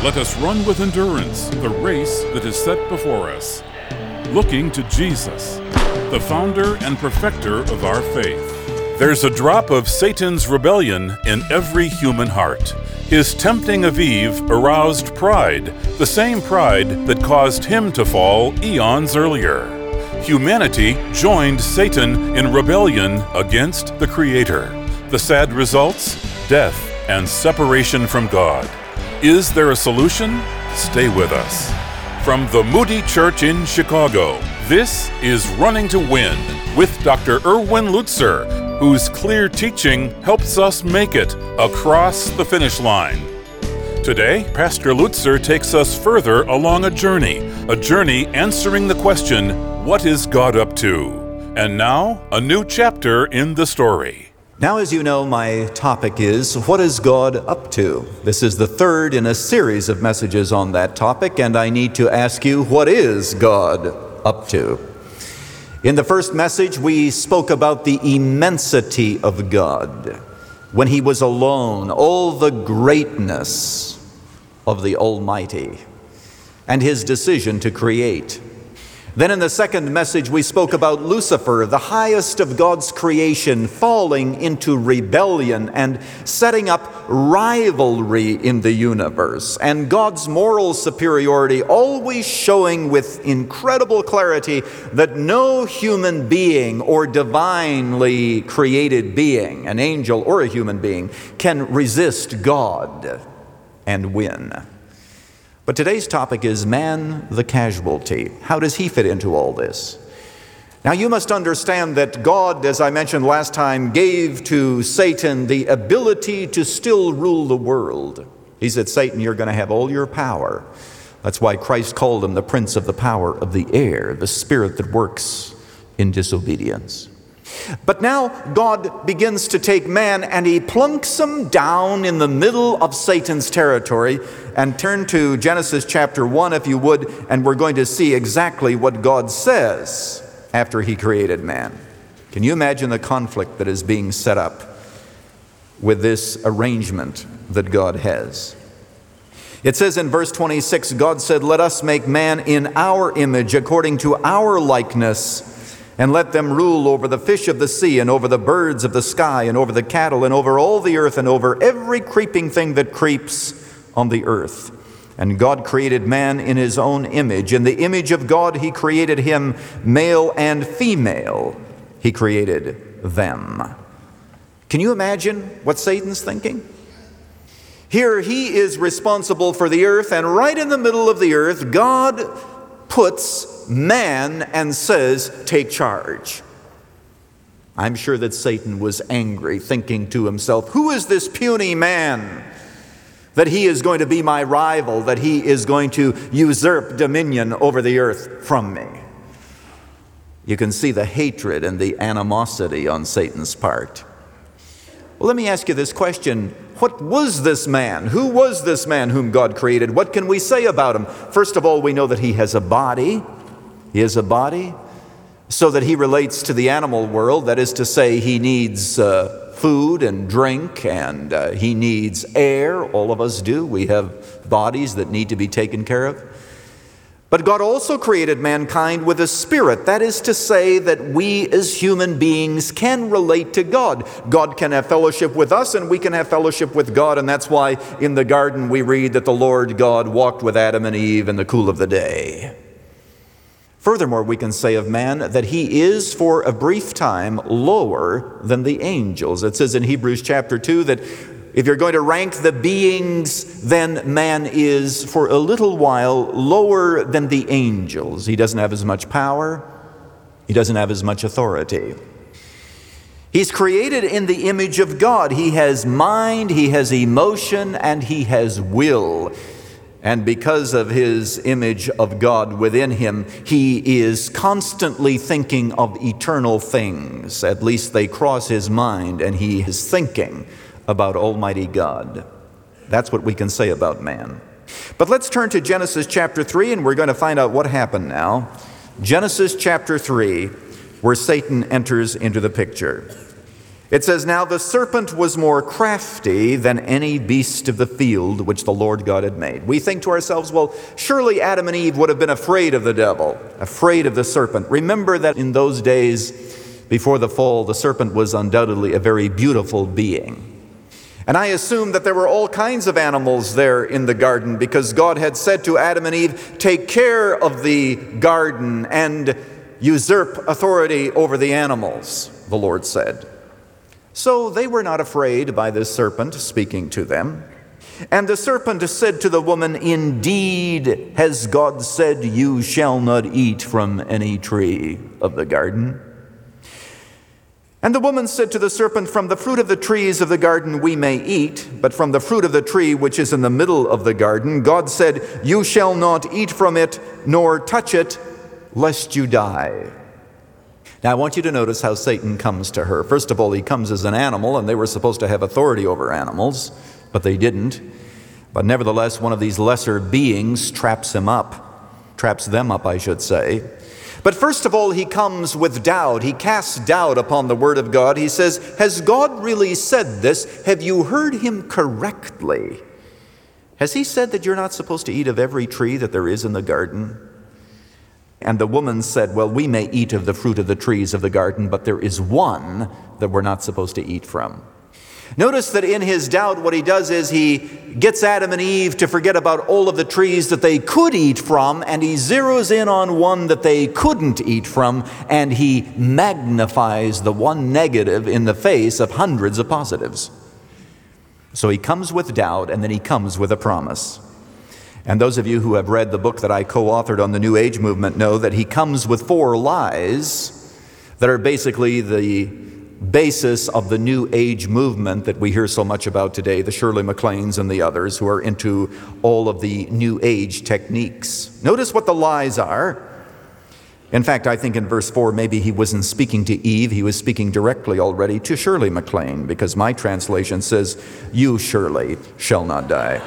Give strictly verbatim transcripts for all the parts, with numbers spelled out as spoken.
Let us run with endurance the race that is set before us, looking to Jesus, the founder and perfecter of our faith. There's a drop of Satan's rebellion in every human heart. His tempting of Eve aroused pride, the same pride that caused him to fall eons earlier. Humanity joined Satan in rebellion against the Creator. The sad results? Death and separation from God. Is there a solution? Stay with us. From the Moody Church in Chicago, this is Running to Win with Doctor Erwin Lutzer, whose clear teaching helps us make it across the finish line. Today, Pastor Lutzer takes us further along a journey, a journey answering the question, what is God up to? And now, a new chapter in the story. Now, as you know, my topic is, what is God up to? This is the third in a series of messages on that topic, and I need to ask you, what is God up to? In the first message, we spoke about the immensity of God. When He was alone, all the greatness of the Almighty, and His decision to create. Then in the second message, we spoke about Lucifer, the highest of God's creation, falling into rebellion and setting up rivalry in the universe, and God's moral superiority always showing with incredible clarity that no human being or divinely created being, an angel or a human being, can resist God and win. But today's topic is man the casualty. How does he fit into all this? Now you must understand that God, as I mentioned last time, gave to Satan the ability to still rule the world. He said, Satan, you're going to have all your power. That's why Christ called him the prince of the power of the air, the spirit that works in disobedience. But now God begins to take man and he plunks him down in the middle of Satan's territory. And turn to Genesis chapter one, if you would, and we're going to see exactly what God says after He created man. Can you imagine the conflict that is being set up with this arrangement that God has? It says in verse twenty-six, God said, let us make man in our image, according to our likeness, and let them rule over the fish of the sea, and over the birds of the sky, and over the cattle, and over all the earth, and over every creeping thing that creeps on the earth. And God created man in His own image. In the image of God He created him, male and female. He created them. Can you imagine what Satan's thinking? Here he is responsible for the earth, and right in the middle of the earth, God puts man and says, take charge. I'm sure that Satan was angry, thinking to himself, who is this puny man that he is going to be my rival, that he is going to usurp dominion over the earth from me? You can see the hatred and the animosity on Satan's part. Well, let me ask you this question. What was this man? Who was this man whom God created? What can we say about him? First of all, we know that he has a body. He has a body so that he relates to the animal world. That is to say, he needs uh, food and drink, and uh, he needs air. All of us do. We have bodies that need to be taken care of. But God also created mankind with a spirit. That is to say that we as human beings can relate to God. God can have fellowship with us, and we can have fellowship with God. And that's why in the garden we read that the Lord God walked with Adam and Eve in the cool of the day. Furthermore, we can say of man that he is for a brief time lower than the angels. It says in Hebrews chapter two that if you're going to rank the beings, then man is for a little while lower than the angels. He doesn't have as much power. He doesn't have as much authority. He's created in the image of God. He has mind, he has emotion, and he has will. And because of his image of God within him, he is constantly thinking of eternal things. At least they cross his mind, and he is thinking about Almighty God. That's what we can say about man. But let's turn to Genesis chapter three, and we're going to find out what happened now. Genesis chapter three, where Satan enters into the picture. It says, "Now the serpent was more crafty than any beast of the field which the Lord God had made." We think to ourselves, well, surely Adam and Eve would have been afraid of the devil, afraid of the serpent. Remember that in those days, before the fall, the serpent was undoubtedly a very beautiful being. And I assume that there were all kinds of animals there in the garden, because God had said to Adam and Eve, "Take care of the garden and usurp authority over the animals," the Lord said. So they were not afraid by the serpent speaking to them. And the serpent said to the woman, "Indeed, has God said, you shall not eat from any tree of the garden?" And the woman said to the serpent, "From the fruit of the trees of the garden we may eat, but from the fruit of the tree which is in the middle of the garden, God said, you shall not eat from it, nor touch it, lest you die." Now I want you to notice how Satan comes to her. First of all, he comes as an animal, and they were supposed to have authority over animals, but they didn't. But nevertheless, one of these lesser beings traps him up, traps them up, I should say. But first of all, he comes with doubt. He casts doubt upon the Word of God. He says, "Has God really said this? Have you heard him correctly? Has he said that you're not supposed to eat of every tree that there is in the garden?" And the woman said, "Well, we may eat of the fruit of the trees of the garden, but there is one that we're not supposed to eat from." Notice that in his doubt, what he does is he gets Adam and Eve to forget about all of the trees that they could eat from, and he zeroes in on one that they couldn't eat from, and he magnifies the one negative in the face of hundreds of positives. So he comes with doubt, and then he comes with a promise. And those of you who have read the book that I co-authored on the New Age movement know that he comes with four lies that are basically the basis of the New Age movement that we hear so much about today, the Shirley MacLaines and the others who are into all of the New Age techniques. Notice what the lies are. In fact, I think in verse four, maybe he wasn't speaking to Eve, he was speaking directly already to Shirley MacLaine, because my translation says, "You, Shirley, shall not die."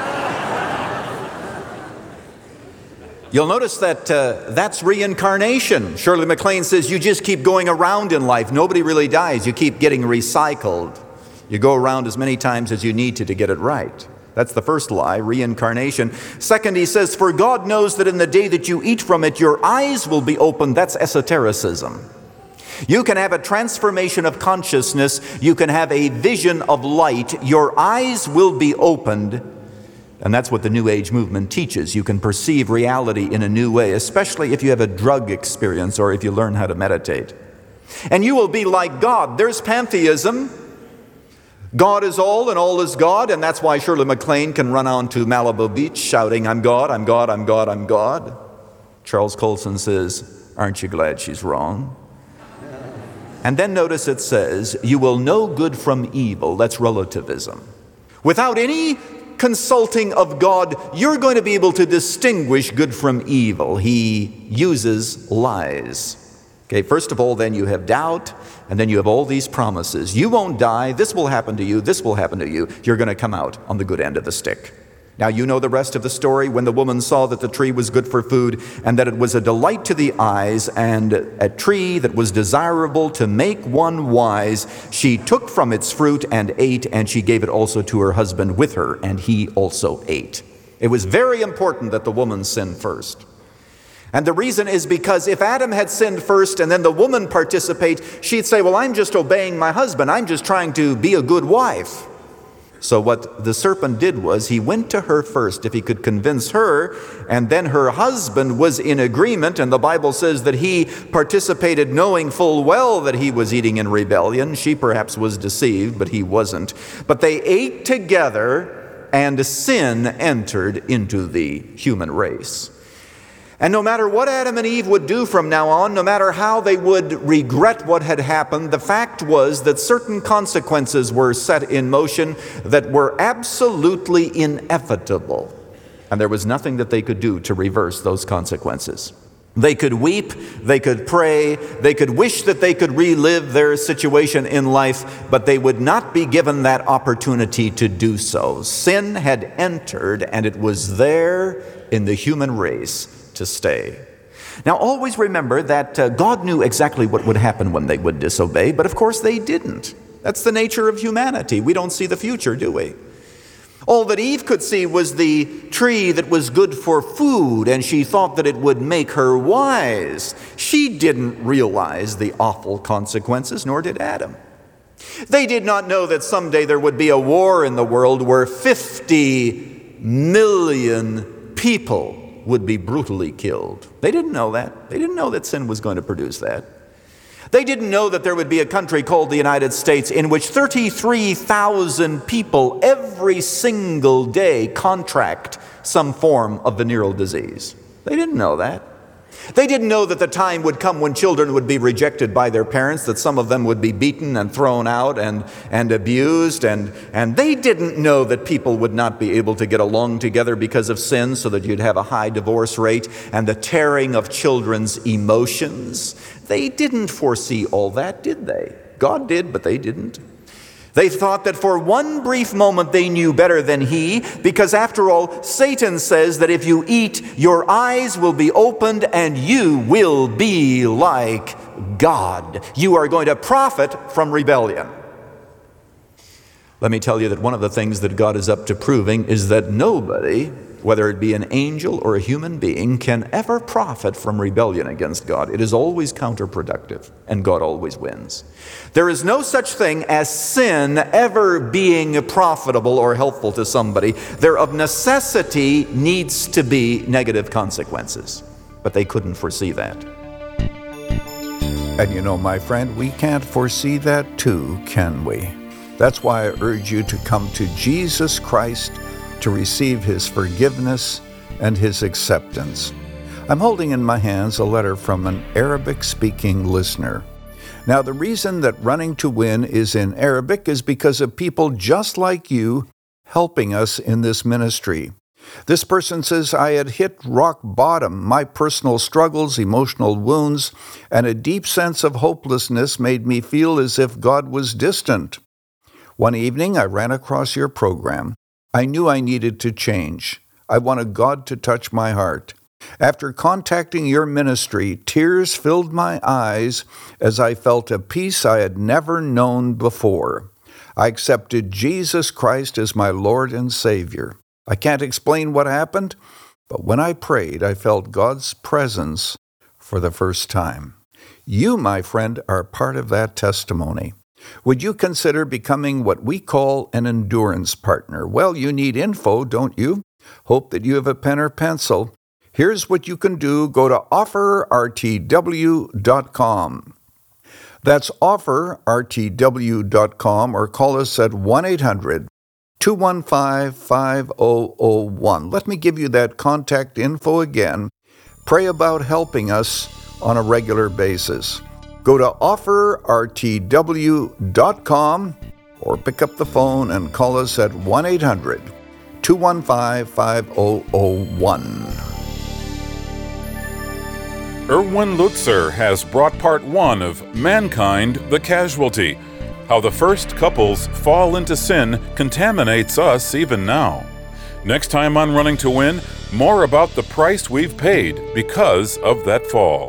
You'll notice that uh, that's reincarnation. Shirley MacLaine says you just keep going around in life. Nobody really dies. You keep getting recycled. You go around as many times as you need to to get it right. That's the first lie, reincarnation. Second, he says, "For God knows that in the day that you eat from it, your eyes will be opened." That's esotericism. You can have a transformation of consciousness. You can have a vision of light. Your eyes will be opened. And that's what the New Age movement teaches. You can perceive reality in a new way, especially if you have a drug experience or if you learn how to meditate. And you will be like God. There's pantheism. God is all and all is God, and that's why Shirley MacLaine can run on to Malibu Beach shouting, "I'm God, I'm God, I'm God, I'm God." Charles Colson says, "Aren't you glad she's wrong?" And then notice it says, "You will know good from evil." That's relativism. Without any consulting of God, you're going to be able to distinguish good from evil. He uses lies. Okay, first of all, then you have doubt, and then you have all these promises. You won't die. This will happen to you. This will happen to you. You're going to come out on the good end of the stick. Now, you know the rest of the story. When the woman saw that the tree was good for food, and that it was a delight to the eyes, and a tree that was desirable to make one wise, she took from its fruit and ate, and she gave it also to her husband with her, and he also ate. It was very important that the woman sin first. And the reason is because if Adam had sinned first and then the woman participate, she'd say, "Well, I'm just obeying my husband. I'm just trying to be a good wife." So what the serpent did was he went to her first if he could convince her, and then her husband was in agreement, and the Bible says that he participated knowing full well that he was eating in rebellion. She perhaps was deceived, but he wasn't. But they ate together, and sin entered into the human race. And no matter what Adam and Eve would do from now on, no matter how they would regret what had happened, the fact was that certain consequences were set in motion that were absolutely inevitable. And there was nothing that they could do to reverse those consequences. They could weep, they could pray, they could wish that they could relive their situation in life, but they would not be given that opportunity to do so. Sin had entered, and it was there in the human race to stay. Now always remember that uh, God knew exactly what would happen when they would disobey, but of course they didn't. That's the nature of humanity. We don't see the future, do we? All that Eve could see was the tree that was good for food, and she thought that it would make her wise. She didn't realize the awful consequences, nor did Adam. They did not know that someday there would be a war in the world where fifty million people would be brutally killed. They didn't know that. They didn't know that sin was going to produce that. They didn't know that there would be a country called the United States in which thirty-three thousand people every single day contract some form of venereal disease. They didn't know that. They didn't know that the time would come when children would be rejected by their parents, that some of them would be beaten and thrown out and, and abused. And, and they didn't know that people would not be able to get along together because of sin, so that you'd have a high divorce rate and the tearing of children's emotions. They didn't foresee all that, did they? God did, but they didn't. They thought that for one brief moment they knew better than he, because after all, Satan says that if you eat, your eyes will be opened and you will be like God. You are going to profit from rebellion. Let me tell you that one of the things that God is up to proving is that nobody, whether it be an angel or a human being, can ever profit from rebellion against God. It is always counterproductive, and God always wins. There is no such thing as sin ever being profitable or helpful to somebody. There of necessity needs to be negative consequences, but they couldn't foresee that. And you know, my friend, we can't foresee that too, can we? That's why I urge you to come to Jesus Christ to receive his forgiveness and his acceptance. I'm holding in my hands a letter from an Arabic-speaking listener. Now, the reason that Running to Win is in Arabic is because of people just like you helping us in this ministry. This person says, I had hit rock bottom. My personal struggles, emotional wounds, and a deep sense of hopelessness made me feel as if God was distant. One evening, I ran across your program. I knew I needed to change. I wanted God to touch my heart. After contacting your ministry, tears filled my eyes as I felt a peace I had never known before. I accepted Jesus Christ as my Lord and Savior. I can't explain what happened, but when I prayed, I felt God's presence for the first time. You, my friend, are part of that testimony. Would you consider becoming what we call an endurance partner? Well, you need info, don't you? Hope that you have a pen or pencil. Here's what you can do. Go to offer r t w dot com. That's offer r t w dot com, or call us at one eight hundred two one five five zero zero one. Let me give you that contact info again. Pray about helping us on a regular basis. Go to offer r t w dot com or pick up the phone and call us at one eight hundred two one five five zero zero one. Erwin Lutzer has brought part one of Mankind the Casualty, how the first couple's fall into sin contaminates us even now. Next time on Running to Win, more about the price we've paid because of that fall.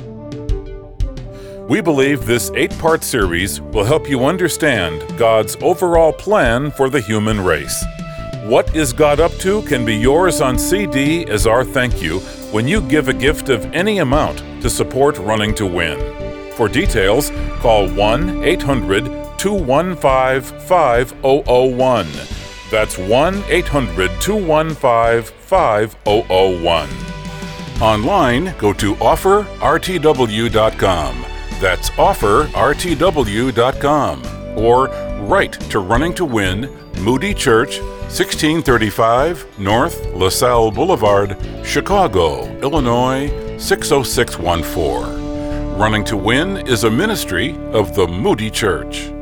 We believe this eight-part series will help you understand God's overall plan for the human race. What is God Up To can be yours on C D as our thank you when you give a gift of any amount to support Running to Win. For details, call one eight hundred two one five five zero zero one. That's one eight hundred two one five five zero zero one. Online, go to offer r t w dot com. That's offer r t w dot com. Or write to Running to Win, Moody Church, sixteen thirty-five North LaSalle Boulevard, Chicago, Illinois, six oh six one four. Running to Win is a ministry of the Moody Church.